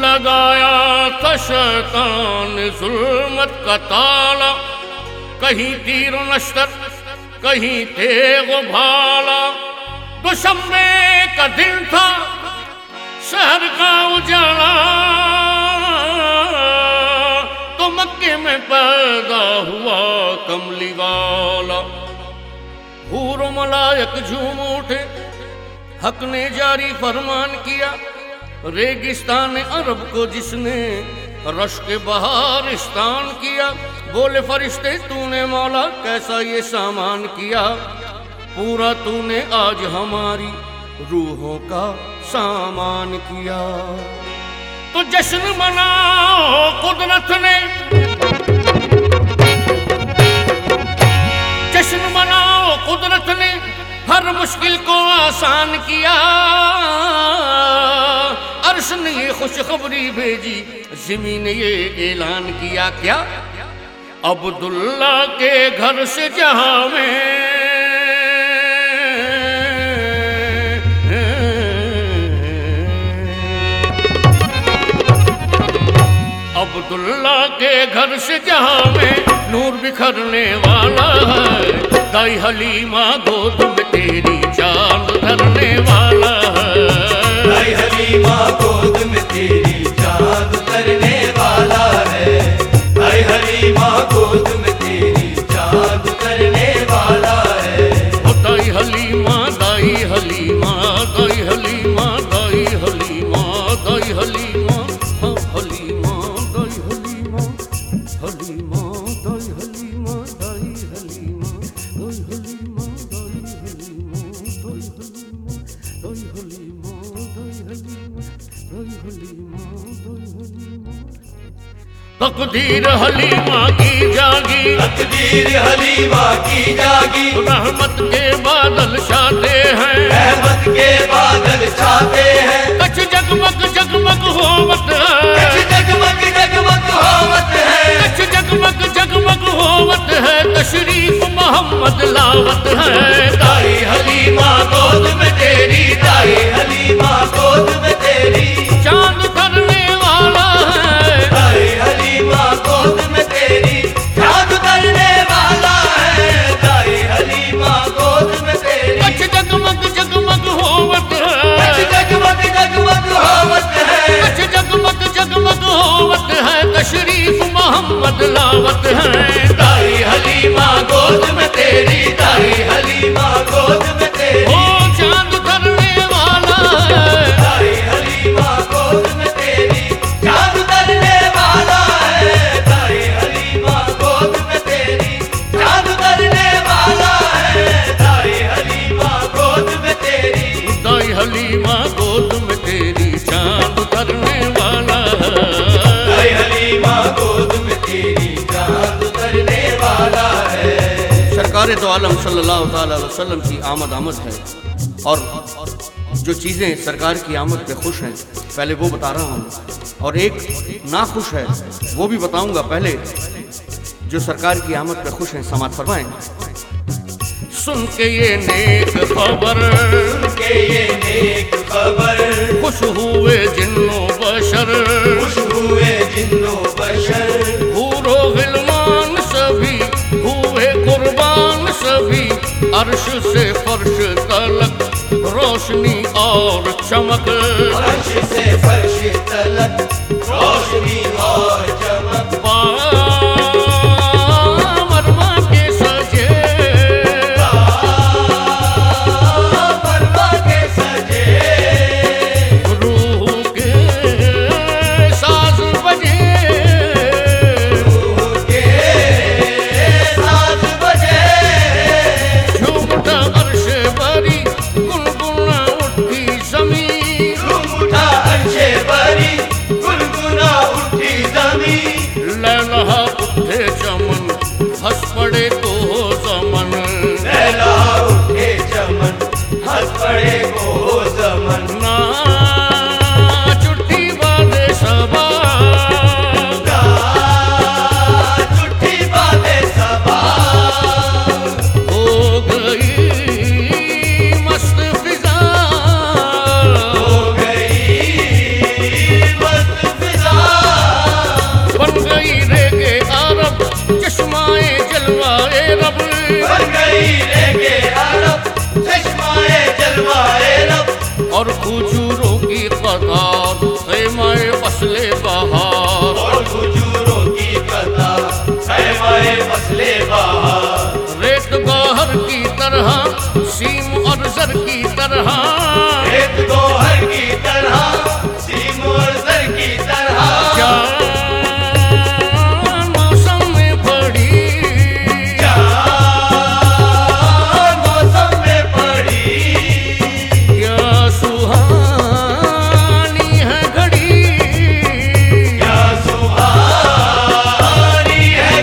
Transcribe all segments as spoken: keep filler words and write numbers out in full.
लगाया था शैतान जुल्मत का ताला, कहीं तीर नश्तर कहीं तेग भाला। दुशम्बे का दिन था शहर का उजाला, तो मक्के में पैदा हुआ कमली वाला। हूर मलायक झूम उठे, हक ने जारी फरमान किया, रेगिस्तान अरब को जिसने रश्क बहारिस्तान किया। बोले फरिश्ते तूने मौला कैसा ये सामान किया, पूरा तूने आज हमारी रूहों का सामान किया। तो जश्न मनाओ कुदरत ने, जश्न मनाओ कुदरत ने हर मुश्किल को आसान किया। अर्श ने ये खुशखबरी भेजी, ज़मीन ने ये ऐलान किया, क्या अब्दुल्ला के घर से जहां में अब्दुल्ला के घर से जहां में नूर बिखरने वाला है। दाई हलीमा गोद में तेरी चांद धरने वाला है। दाई हलीमा गोद में तेरी चांद धरने वाला है। दाई हलीमा गोद में तेरी चांद धरने वाला है। ओ दाई हलीमा दाई हलीमा दाई हलीमा दाई हलीमा दाई हलीमा हाँ हलीमा दाई हलीमा हलीमा दाई हलीमा दाई हलीमा दाई हलीमा दाई हलीमा दाई हलीमा दाई हलीमा दाई हलीमा दाई हलीमा दाई हलीमा। तकदीर हलीमा की जागी, तकदीर हलीमा की जागी। रहमत के बादल छाते हैं, रहमत के बादल छाते हैं। कछ जगमग जगमग होवत है, कछ जगमग जगमग होवत है। कछ जगमग जगमग होवत है। तशरीफ मोहम्मद लावत है। दाई हलीमा गोद में तेरी, दाई हलीमा गोद में तेरी चांद धरने वाला है। दाई हलीमा गोद में तेरी चांद धरने वाला है। दाई हलीमा गोद में तेरी कछ जगमग जगमग होवत है, कछ जगमग जगमग होवत है। कछ जगमग जगमग होवत है। तशरीफ मोहम्मद लावत है। दाई हलीमा गोद में तेरी, दाई हलीमा गोद में तेरी ओ चांद धरने वाला है। दाई हलीमा गोद में तेरी चांद धरने वाला है। दाई हलीमा गोद में तेरी चांद धरने वाला है। दाई हलीमा गोद में तेरी दाई हलीमा गोद में तेरी चांद धरने वाला है। दाई हलीमा गोद में तेरी चांद धरने वाला है। सरकार दो आलम सल्लल्लाहु अलैहि वसल्लम की आमद आमद है, और जो चीज़ें सरकार की आमद पे खुश हैं पहले वो बता रहा हूँ, और एक नाखुश है वो भी बताऊंगा। पहले जो सरकार की आमद पे खुश हैं समात फरमाएं। सुन के ये नेक खबर, सुन के ये नेक खबर, खुश हुए जिन्नो बशर, खुश हुए जिन्नो बशर। हूरो गिलमान सभी हुए कुर्बान सभी, अर्श से फर्श तलक रोशनी और चमक। अर्श से फर्श तलक रोशनी और चमक। मरमा के सजे, मरमा के सजे, रूह के साज बजे, रूह के साज बजे। झूमता अर्श बरी गुनगुना उठती ज़मीं, झूम उठा अर्श बरी गुनगुना गई लेके अरब, चश्माए जलवाए लब। और खजूरों की कतार ख़ैमाए फसले बहार, और खजूरों की कतार ख़ैमाए फसले बहार। रेत गौहर की तरह सीम और जर की तरह, रेत गौहर की तरह सीम और जर की तरह। जान मौसम में पड़ी, जान मौसम में पड़ी। क्या सुहानी है घड़ी, क्या सुहानी है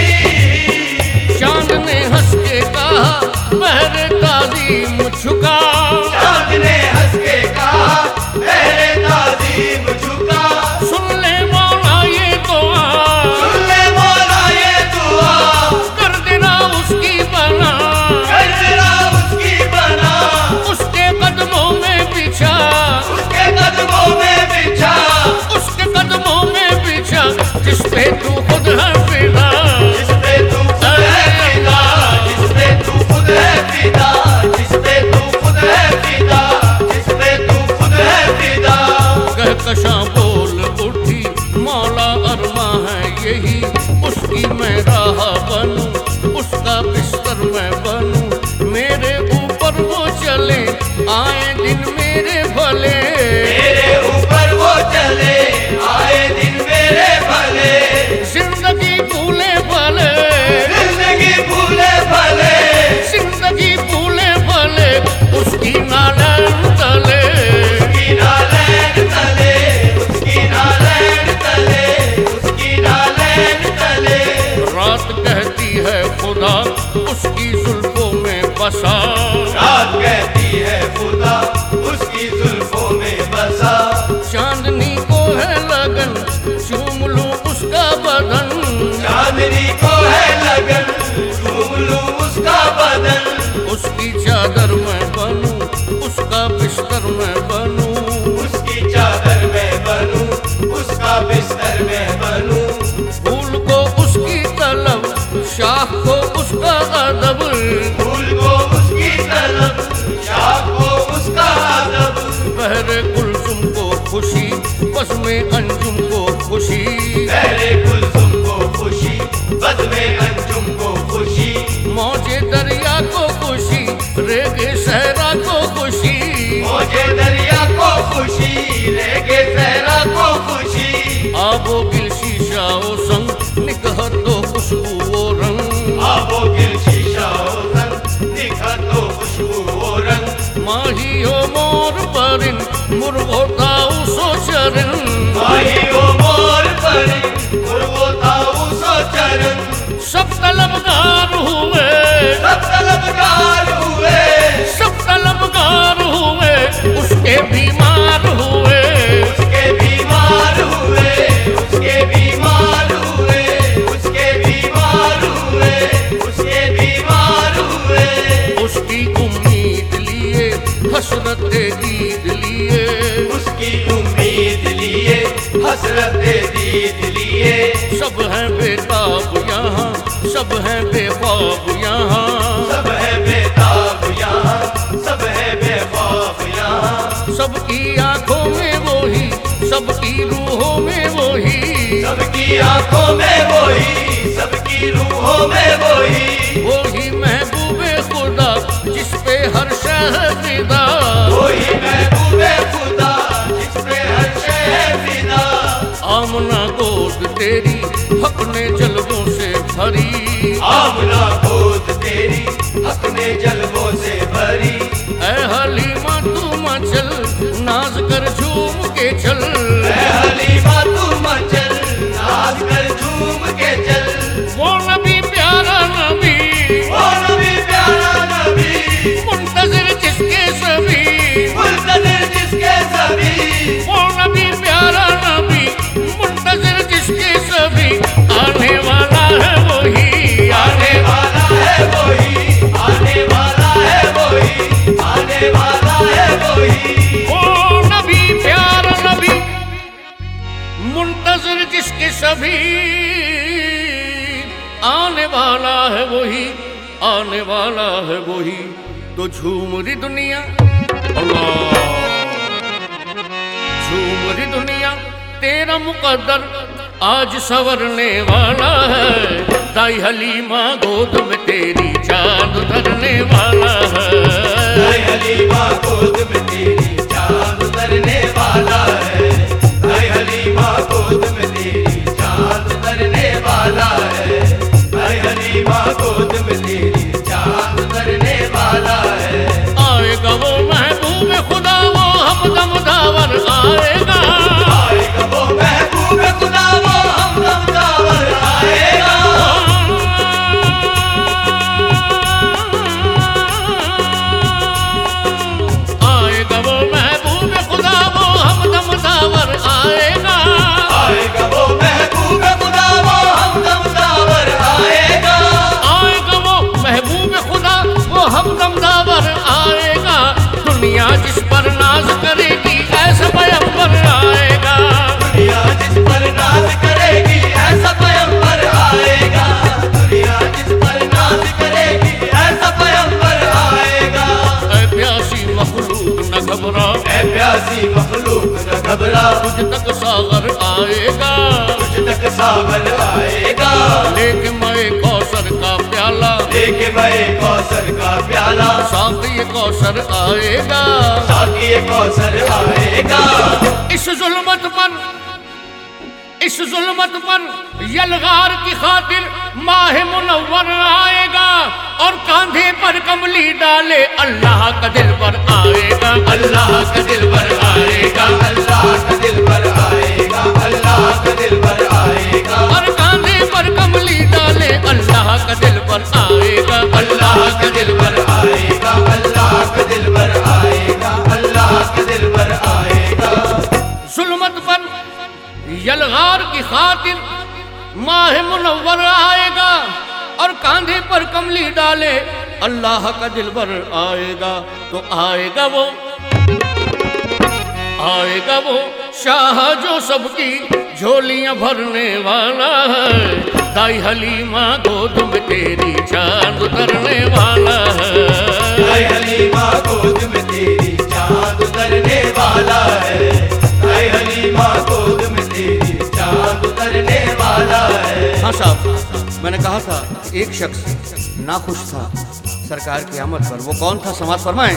घड़ी। चांद ने हंस के कहा पहरे ताज़ीम झुका, चाँद ने हंस के कहा पहले ताज़ीम झुका। सुन ले मौला ये दुआ, सुन ले मौला ये दुआ, कर देना उसकी बना, कर देना उसकी बना। उसके कदमों में बिछा, उसके कदमों में बिछा, उसके कदमों में बिछा, जिस पे तू खुद है फिदा, जिस पे तू खुद है फिदा, जिस पे तू खुद है फिदा, जिस पे तू खुद है फिदा, जिस पे तू खुद है फिदा। कहकशां बोल उठी मौला अरमा है यही, उसकी मैं राह बनूं, उसका बिस्तर मैं बनूं, मेरे ऊपर वो चले आए दिन मेरे भले, मेरे ऊपर वो चले आए दिन मेरे भले। जिंदगी भूले भले, जिंदगी भूले भले, जिंदगी भूले भले, उसकी नालन तले, उसकी नालैन तले, उसकी नालैन तले, उसकी नालैन तले। रात कहती है खुदा उसकी जुल्फों में बसा, रात कहती है खुदा उसकी जुल्फों में बसा। चांदनी को है लगन चूम लूं उसका बदन, चांदनी को है लगन चूम लूं उसका बदन। उसकी चादर मैं बनूं, उसका बिस्तर मैं बनूं, उसकी चादर में बनूं, उसका बिस्तर में बनूं। फूल को उसकी तलब, शाख को उसका अदब, फूल को उसकी तलब, शाख को उसका अदब। बहरे कुलसुम को खुशी, बस में अंजुम को खुशी, पहले कुलसुम को खुशी, बद में अंजुम को खुशी। मौजे दरिया को खुशी, रेगे सहरा को खुशी, मौजे दरिया को खुशी, रेगे सहरा को खुशी। आबो गिल शीशा ओ संग निकहत दो खुशबू वो रंग, आबो गिल शीशा ओ संग निखर दो खुशबू वो रंग। माही हो मोर परिन मुर्गो ताऊ सो चरण, माही ओ मोर परिन मुर्गो ताऊ सो चरण। सब तलबगार हुए, सब तलबगार हुए, सब तलबगार हुए, उसके बीमार हुए, उसके बीमार हुए, उसके बीमार हुए, उसके बीमार हुए, उसके बीमार हुए। उसकी उम्मीद लिए हसरत दीद लिए, उसकी उम्मीद लिए हसरत दीद लिए। सब हैं बेताब यहाँ, सब हैं बेख्वाब यहाँ, सब है बेताब यहाँ, सब है बेख्वाब यहाँ। सबकी आंखों में वही, सबकी रूहों में वही, सबकी आंखों में वही, सबकी रूहों में वही। वही महबूबे खुदा जिस पे हर शहर फिदा, वही महबूबे खुदा जिस पे हर शहर फिदा। आमना गोद तेरी अपने जलवों से भरी, आमना गोद तेरी अपने जलवों से भरी। ऐ हलीमा तू मचल नाज कर झूम के चल, ऐ हलीमा तू मचल नाच कर झूम के चल। वो नबी प्यारा नबी, वो नबी प्यारा नबी, मुंतज़िर जिसके सभी, मुंतज़िर जिसके सभी। वो नबी प्यारा नबी, मुंतज़िर जिसके सभी, आने वाला है वही, आने वाला है वही, आने वाला है वही, आने वाला है वही। वो नबी प्यारा नबी, मुंतज़िर जिसके सभी, आने वाला है वही, आने वाला है वही तो झूम रही दुनिया, अल्लाह झूम रही दुनिया, तेरा मुकद्दर आज संवरने वाला है। दाई हलीमा गोद में तेरी चांद उतरने वाला है। दाई हलीमा गोद में तेरी चांद उतरने वाला है। दाई हलीमा गोद में तेरी चांद उतरने वाला है। दाई हलीमा गोद में तेरी चांद उतरने वाला है। आएगा वो महबूब खुदा वो हमदम दावर आएगा। आएगा वो महबूब खुदा वो हमदम दावर आएगा। आएगा वो महबूब खुदा वो हमदम दावर आएगा। आएगा वो महबूब खुदा वो हमदम दावर आएगा। आएगा वो महबूब खुदा वो हमदम दावर आएगा। दुनिया जिस पर नाज करेगी ऐसा पैगंबर आएगा। दुनिया जिस पर नाज करेगी ऐसा पैगंबर आएगा। दुनिया जिस पर नाज करेगी ऐसा पैगंबर आएगा। ऐ प्यासी मखलूक न घबरा, ऐ प्यासी मखलूक न घबरा, तुझ तक सागर आएगा। तुझ तक सागर आएगा। लेके मैं कौसर का प्याला, लेके मैं कौसर का प्याला, साथ ये कौसर आएगा। साथ ये कौसर आएगा। इस जुल्मत पर इस जुल्मत पर यलगार की खातिर माह मुनव्वर आएगा। और कांधे पर कमली डाले अल्लाह का दिल पर आएगा। अल्लाह का दिल पर आएगा। अल्लाह का दिल पर आएगा। अल्लाह का दिल पर आएगा। और कांधे पर कमली डाले अल्लाह का दिल पर आएगा। अल्लाह का दिल पर आएगा। अल्लाह का दिल पर आएगा। अल्लाह का दिल पर आएगा। जुल्मत पर यलगार की खातिर माह मुनव्वर आएगा। और कांधे पर कमली डाले अल्लाह का दिल पर आएगा। तो आएगा वो आएगा वो शाह जो सबकी झोलियां भरने वाला है। दाई हलीमा गोद में तेरी चांद उतरने वाला है। दाई हलीमा गोद में तेरी चांद उतरने वाला है। दाई हलीमा गोद में तेरी चांद उतरने वाला है। हाँ साहब, मैंने कहा था एक शख्स नाखुश था सरकार की आमद पर। वो कौन था समाज फरमाएं।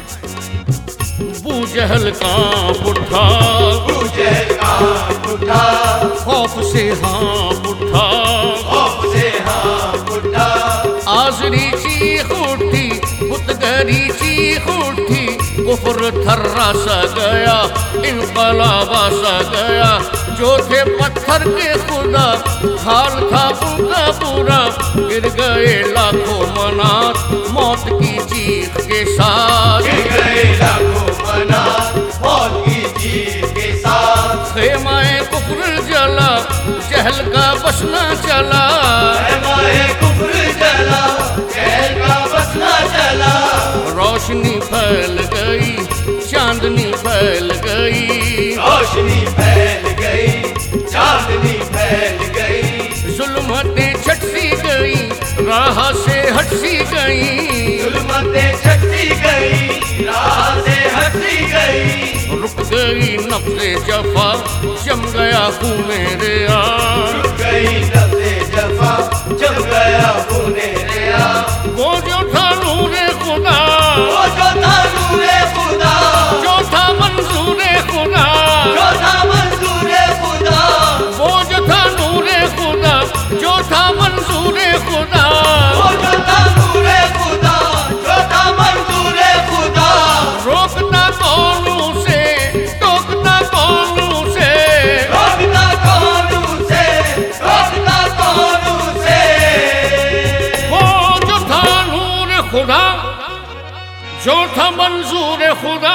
बू जहल कांप उठा, बू जहल कांप उठा, खौफ से हाँफ उठा, खौफ से हाँफ उठा। आजरी चीख उठी, बुतगरी चीख उठी, कुफ्र थर्रा सा गया, इनकलाबा सा गया। जो थे पत्थर के खुदा हाल था उनका पूरा। गिर गए लाखों मनात मौत की चीख के साथ। गिर गए लाखों मनात मौत की चीख के साथ। खेमाए कुफ्र जला जहल का बसना चला। खेमाए कुफ्र जला जहल का बसना चला। रोशनी फैल गई चांदनी फैल गई। रोशनी फैल गई चांदनी फैल गई। जुल्मतें छट सी गई राह से हट सी गई। जुल्मतें छट सी गई राह से हट सी गई। रुक गई नफ्से जफा जम गया खूने रिया। रुक गई नफ्से जफा जम गया खूने रिया। वो जो था नूरे खुदा, वो जो था नूरे खुदा, जो था मंजूरे खुदा, जो था मंजूरे खुदा, वो जो था नूरे खुदा, जो था मंजूरे खुदा, वो जो था नूरे खुदा, जो था मंजूरे खुदा। रोकता कौन उसे, टोकता कौन उसे, रोकता कौन उसे, रोकता कौन उसे। वो जो था नूर खुदा, जो था मंजूर खुदा,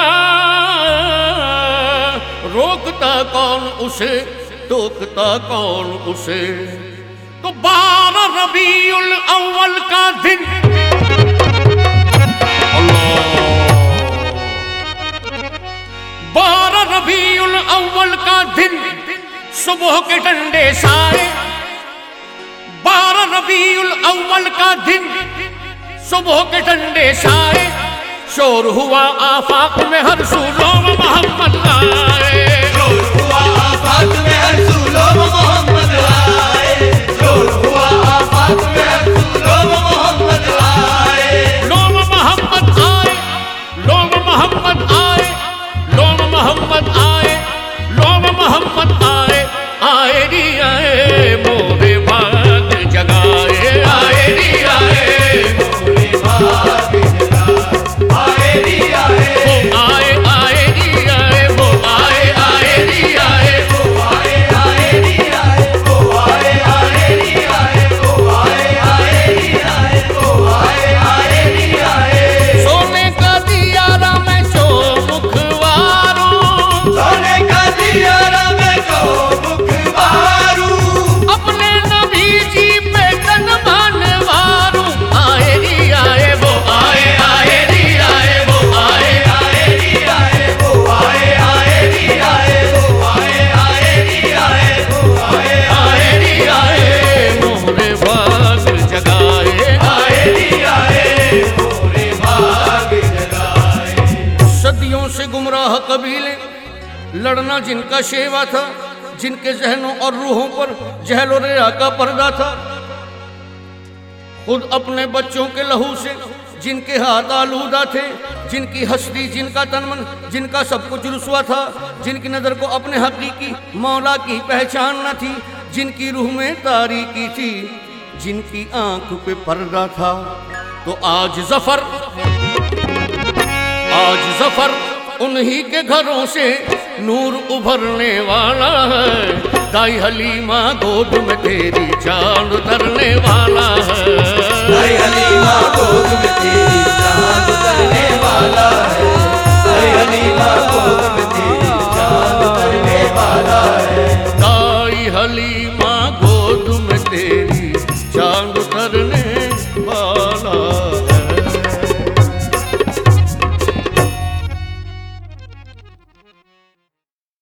रोकता कौन उसे, टोकता कौन उसे। तो बारह रबीउल अव्वल का दिन, बारह रबीउल अव्वल का दिन, सुबह के ठंडे साए। बारह रबीउल अव्वल का दिन, सुबह के ठंडे साए, शोर हुआ आफाक में हर सूलों में मोहम्मद आए। शोर हुआ आफाक में हर सूलों में मोहम्मद आए। शोर हुआ आफाक में हर सूलों में मोहम्मद आए। लोग मोहम्मद आए, लोग मोहम्मद आए, लोग मोहम्मद आए, लोग मोहम्मद आए, आए री आए मोरे भाग जगाए, आए री आए मोरे भाग जगाए, आए री आए। वो आए, आए री आए, वो आए, आए री आए, वो आए आए री आए, वो आए आए री आए, वो आए आए री आए, वो आए आए री आए। सोने का दियारा में जो मुखवारू, सोने का दियारा में जो मुखवारू, अपने नबी जी पे तन मानवारू, आए री आए, वो आए, आए री आए, वो आए, आए री आए, वो आए आए री आए, वो आए आए री आए, वो आए आए री आए मोरे भाग जगाए, आए री आए, मोरे भाग जगाए। सदियों से गुमराह कबीले, लड़ना जिनका शेवा था, जिनके जहनों और रूहों पर जहल और रिया का पर्दा था, खुद अपने बच्चों के लहू से जिनके हाथ आलूदा थे, जिनकी हस्ती, जिनका तनमन, जिनका सब कुछ रुसवा था, जिनकी नजर को अपने हकीकी मौला की पहचान न थी, जिनकी रूह में तारीकी थी, जिनकी आंख पे पर्दा था। तो आज जफर, आज जफर उन्हीं के घरों से नूर उभरने वाला है। दाई हलीमा गोद में तेरी चांद उतरने वाला है। दाई हलीमा गोद में तेरी चांद उतरने वाला है। दाई हलीमा गोद में तेरी चांद उतरने वाला है। दाई हलीमा गोद में तेरी चांद